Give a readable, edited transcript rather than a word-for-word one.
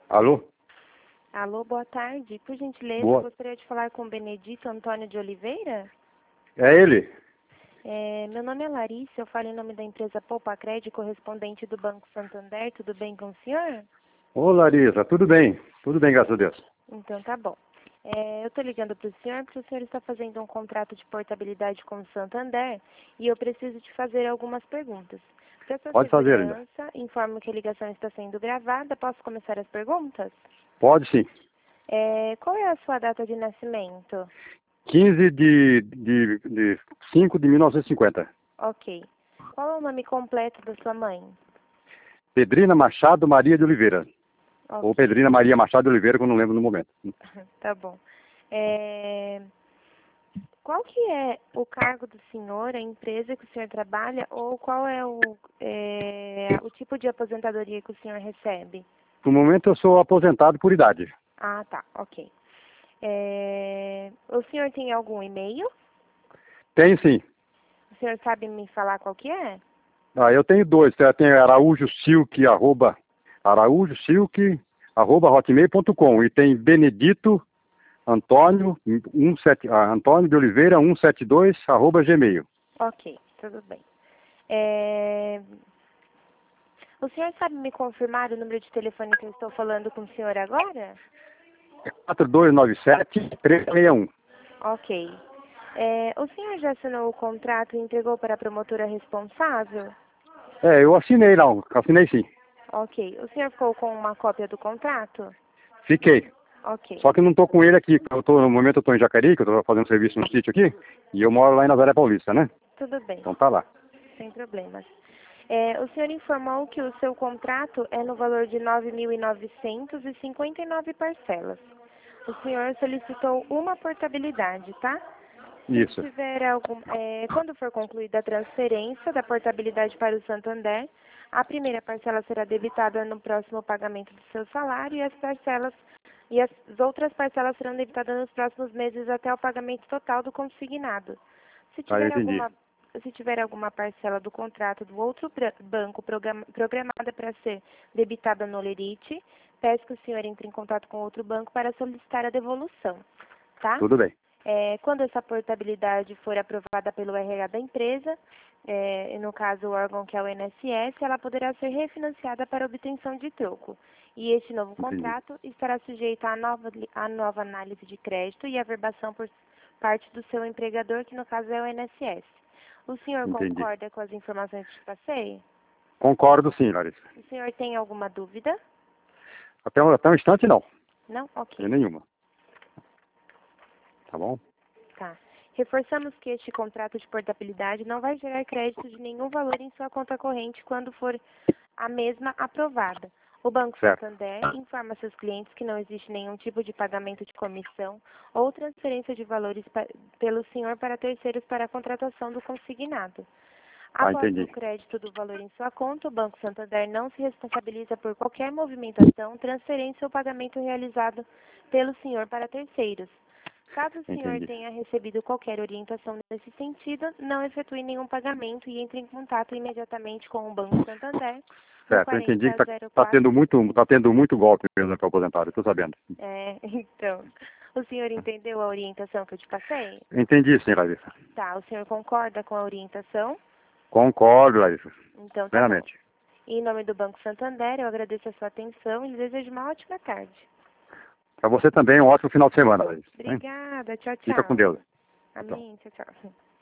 Alô? Alô, boa tarde. Por gentileza, Boa. eu gostaria de falar com o Benedito Antônio de Oliveira. É ele? Meu nome é Larissa, eu falo em nome da empresa Poupa Crédito, correspondente do Banco Santander. Tudo bem com o senhor? Ô, Larissa, tudo bem? Tudo bem, graças a Deus. Então tá bom. Eu estou ligando para o senhor porque o senhor está fazendo um contrato de portabilidade com o Santander e eu preciso te fazer algumas perguntas. Para sua Pode fazer ainda. segurança, informo que a ligação está sendo gravada. Posso começar as perguntas? Pode sim. Qual é a sua data de nascimento? 15 de 5 de 1950. Ok. Qual é o nome completo da sua mãe? Pedrina Machado Maria de Oliveira. Ou Ok, Pedrina Maria Machado de Oliveira, que eu não lembro no momento. tá bom. Qual que é o cargo do senhor, a empresa que o senhor trabalha, ou qual é o tipo de aposentadoria que o senhor recebe? No momento eu sou aposentado por idade. Ah, tá, ok. O senhor tem algum e-mail? Tem sim. O senhor sabe me falar qual que é? Eu tenho dois. Tem araújosilk@hotmail.com e tem Benedito Antônio, Antônio de Oliveira 172, @gmail. Ok, tudo bem. É, O senhor sabe me confirmar o número de telefone que eu estou falando com o senhor agora? 4297-361. Ok. O senhor já assinou o contrato e entregou para a promotora responsável? Eu assinei não, assinei sim. Ok. O senhor ficou com uma cópia do contrato? Fiquei. Ok. Só que eu não estou com ele aqui. No momento eu estou em Jacareí, que eu estou fazendo serviço no sítio aqui, e eu moro lá em Nazaré Paulista, né? Tudo bem, Então tá lá. sem problemas. O senhor informou que o seu contrato é no valor de 9.959 parcelas. O senhor solicitou uma portabilidade, tá? Se Isso. tiver quando for concluída a transferência da portabilidade para o Santander, a primeira parcela será debitada no próximo pagamento do seu salário e as outras parcelas serão debitadas nos próximos meses até o pagamento total do consignado. Se Aí eu tiver entendi. alguma parcela do contrato do outro banco programada para ser debitada no Lerite, peço que o senhor entre em contato com outro banco para solicitar a devolução, tá? Tudo bem. Quando essa portabilidade for aprovada pelo RH da empresa, no caso o órgão que é o INSS, ela poderá ser refinanciada para obtenção de troco. E este novo Entendi. contrato estará sujeito à nova análise de crédito e averbação por parte do seu empregador, que no caso é o INSS. O senhor Entendi. concorda com as informações que te passei? Concordo sim, Larissa. O senhor tem alguma dúvida? Até um instante não. Não? Tem Ok. nenhuma. Tá bom? Tá. Reforçamos que este contrato de portabilidade não vai gerar crédito de nenhum valor em sua conta corrente quando for a mesma aprovada. O Banco Certo. Santander informa seus clientes que não existe nenhum tipo de pagamento de comissão ou transferência de valores pelo senhor para terceiros para a contratação do consignado. Após o Entendi. crédito do valor em sua conta, o Banco Santander não se responsabiliza por qualquer movimentação, transferência ou pagamento realizado pelo senhor para terceiros. Caso o senhor Entendi. tenha recebido qualquer orientação nesse sentido, não efetue nenhum pagamento e entre em contato imediatamente com o Banco Santander no Certo, eu entendi que tá 4004. tendo muito golpe mesmo para aposentado, eu tô sabendo. Então, o senhor entendeu a orientação que eu te passei? Entendi sim, Larissa. Tá, o senhor concorda com a orientação? Concordo, Larissa. Então tá bom. Plenamente. Em nome do Banco Santander, eu agradeço a sua atenção e lhe desejo uma ótima tarde. Para você também, um ótimo final de semana, Larissa. Hein? Obrigada, tchau, Fica com tchau. Deus. Tchau. Amém, tchau, tchau.